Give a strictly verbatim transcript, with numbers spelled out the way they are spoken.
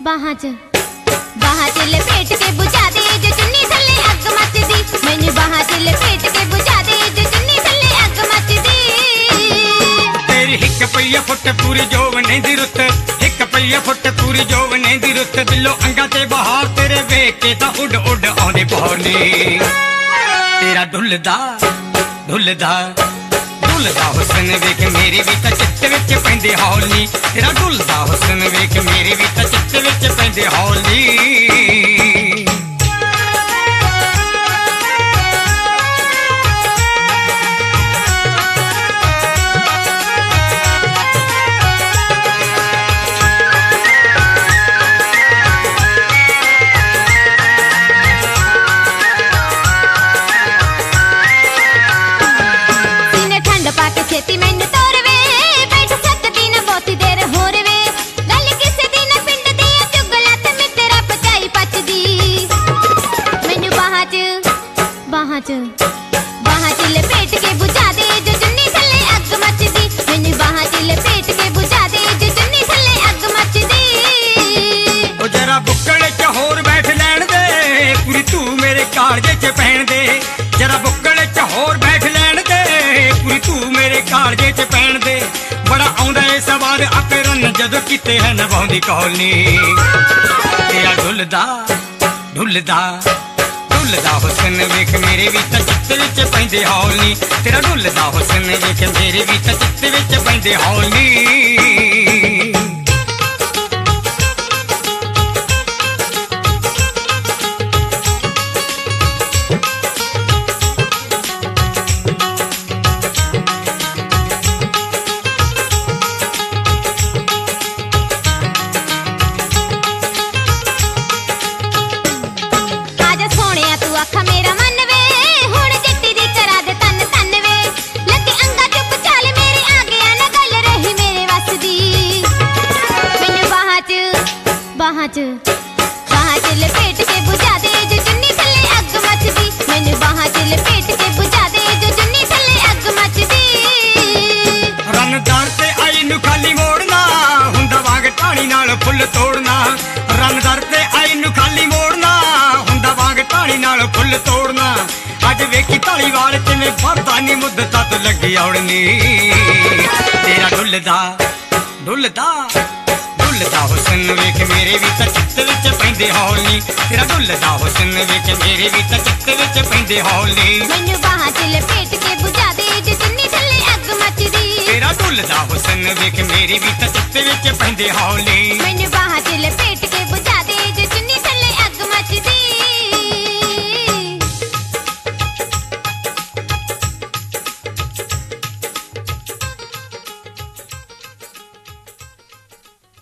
ਬਾਹਾਂ 'ਚ ਬਾਹਾਂ 'ਚ ਲਪੇਟ ਕੇ ਬੁਝਾ ਦੇ ਜੋ ਚੁੰਨੀ ਥੱਲੇ ਅੱਗ ਮੱਚਦੀ ਮੈਨੂੰ ਬਾਹਾਂ 'ਚ ਲਪੇਟ ਕੇ ਬੁਝਾ ਦੇ ਜੋ ਚੁੰਨੀ ਥੱਲੇ ਅੱਗ ਮੱਚਦੀ ਤੇਰੀ ਹਿੱਕ ਪਈਆ ਫੁੱਟ ਪੂਰੀ ਜੋਵਨੇ ਦੀ ਰੁੱਤ ਹਿੱਕ ਪਈਆ ਫੁੱਟ ਪੂਰੀ ਜੋਵਨੇ ਦੀ ਰੁੱਤ ਦਿਲੋਂ ਅੰਗਾਂ ਤੇ ਬਹਾਰ ਤੇਰੇ ਵੇਖ ਕੇ ਤਾਂ ਉੱਡ ਉੱਡ ਆਉਂਦੇ ਪੌਣੇ ਤੇਰਾ ਢੁੱਲਦਾ ਢੁੱਲਦਾ ਢੁੱਲਦਾ ਹੁਸਨ ਵੇਖ ਮੇਰੇ ਵੀ ਤਾਂ ਚਿੱਤ ਵਿੱਚ ਪੈਂਦੇ ਹੌਲੀ ਤੇਰਾ ਢੁੱਲਦਾ ਹੁਸਨ ਵੇਖ ਮੇਰੇ ਵੀ ਤਾਂ ਚਿੱਤ ਵਿੱਚ ਪੈਂਦੇ ਹੌਲੀ ਛੇਤੀ ਮੈਨੂੰ ਤੋਰ ਵੇ ਬੈਠ ਸਕਦੀ ਨਾ ਬਹੁਤੀ ਦੇਰ ਹੋਰ ਵੇ ਗੱਲ ਕਿਸੇ ਦੀ ਨਾ ਪਿੰਡ ਦੀ ਆ ਚੁਗਲਾ ਤੇ ਮਿੱਤਰਾ ਪਚਾਈ ਪਚਦੀ ਮੈਨੂੰ ਬਾਹਾਂ 'ਚ ਬਾਹਾਂ 'ਚ ਬਾਹਾਂ 'ਚ ਲਪੇਟ ਕੇ ਬੁਝਾ ਦੇ ਜੋ ਚੁੰਨੀ ਥੱਲੇ ਅੱਗ ਮੱਚਦੀ ਮੈਨੂੰ ਬਾਹਾਂ 'ਚ ਲਪੇਟ ਕੇ ਬੁਝਾ ਦੇ ਜੋ ਚੁੰਨੀ ਥੱਲੇ ਅੱਗ ਮੱਚਦੀ ਉਹ ਜਰਾ ਬੁੱਕਲ 'ਚ ਹੋਰ ਬੈਠ ਲੈਣ ਦੇ ਪੂਰੀ ਤੂੰ ਮੇਰੇ ਕਾਲਜੇ 'ਚ ਪੈਣ ਦੇ ਜਰਾ ਬੁੱਕਲ 'ਚ ਹੋਰ ਬੈਠ ਲੈਣ ਦੇ ਪੂਰੀ ਤੂੰ ਮੇਰੇ ਕਾਲਜੇ 'ਚ ਪੈਣ ਦੇ ਬੜਾ ਆਉਂਦਾ ਏ ਸਵਾਦ ਆਪੇ ਰਨ ਜਦੋਂ ਕਿਤੇ ਹੈ ਨਿਭਾਉਂਦੀ ਕੌਲਨੀ ਤੇਰਾ ਢੁੱਲਦਾ ਢੁੱਲਦਾ ਢੁੱਲਦਾ ਹੁਸਨ ਵੇਖ ਮੇਰੇ ਵੀ ਤਾਂ ਚਿੱਤ ਵਿੱਚ ਪੈਂਦੇ ਹੌਲੀ ਤੇਰਾ ਢੁੱਲਦਾ ਹੁਸਨ ਵੇਖ ਮੇਰੇ ਵੀ ਤਾਂ ਚਿੱਤ ਵਿੱਚ ਪੈਂਦੇ ਹੌਲੀ ਅੱਖਾਂ ਮੇਰਾ ਮਨ ਵੇ ਹੁਣ ਜੱਟੀ ਦੀ ਕਰਾ ਦੇ ਤਨ ਤਨ ਵੇ ਲੱਗੇ ਅੰਗਾ ਚੁੱਪ ਚਾਲ ਮੇਰੇ ਆ ਗਿਆ ਨਾ ਗੱਲ ਰਹੀ ਮੇਰੇ ਵੱਸ ਦੀ ਮੈਨੂੰ ਬਾਹਾਂ 'ਚ ਬਾਹਾਂ 'ਚ ਬਾਹਾਂ 'ਚ ਲਪੇਟ ਕੇ ਬੁਝਾ ਦੇ ਜੋ ਚੁੰਨੀ ਥੱਲੇ ਅੱਗ ਮੱਚਦੀ ਮੈਨੂੰ ਬਾਹਾਂ 'ਚ ਲਪੇਟ ਕੇ ਬੁਝਾ ਦੇ ਜੋ ਚੁੰਨੀ ਥੱਲੇ ਅੱਗ ਮੱਚਦੀ ਰੰਨਦਾਰ ਤੇ ਆਈ ਨੂੰ ਖਾਲੀ ਮੋੜਨਾ ਹੁੰਦਾ ਵਾਂਗ ਢਾਣੀ ਨਾਲ ਫੁੱਲ ਤੋੜਨਾ ਰੰਨਦਾਰ ਤੇ ਆਈ ਨੂੰ ਖਾਲੀ ਮੋੜਨਾ ਹੁੰਦਾ ਵਾਂਗ ਢਾਣੀ ਨਾਲ ਫੁੱਲ ਤੋੜਨਾ ਅੱਜ ਵੇਖੀ ਢਾਲੀਵਾਲ ਕਿਵੇਂ ਭਰਦਾ ਨੀ ਮੁੱਦਤਾਂ ਤੋਂ ਲੱਗੀ ਔੜਨੀ ਤੇਰਾ ਢੁੱਲਦਾ ਢੁੱਲਦਾ ਢੁੱਲਦਾ ਹੁਸਨ ਵੇਖ ਮੇਰੇ ਵੀ ਤਾਂ ਚਿੱਤ ਵਿੱਚ ਪੈਂਦੇ ਹੌਲੀ ਤੇਰਾ ਢੁੱਲਦਾ ਹੁਸਨ ਵੇਖ ਮੇਰੇ ਵੀ ਤਾਂ ਚਿੱਤ ਵਿੱਚ ਪੈਂਦੇ ਹੌਲੀ ਮੈਨੂੰ ਬਾਹਾਂ 'ਚ ਲਪੇਟ ਕੇ ਬੁਝਾ ਦੇ ਜੋ ਚੁੰਨੀ ਥੱਲੇ ਅੱਗ ਮੱਚਦੀ ਤੇਰਾ ਢੁੱਲਦਾ ਹੁਸਨ ਵੇਖ ਮੇਰੇ ਵੀ ਤਾਂ ਚਿੱਤ ਵਿੱਚ ਪੈਂਦੇ ਹੌਲੀ ਮੈਨੂੰ ਬਾਹਾਂ 'ਚ ਲਪੇਟ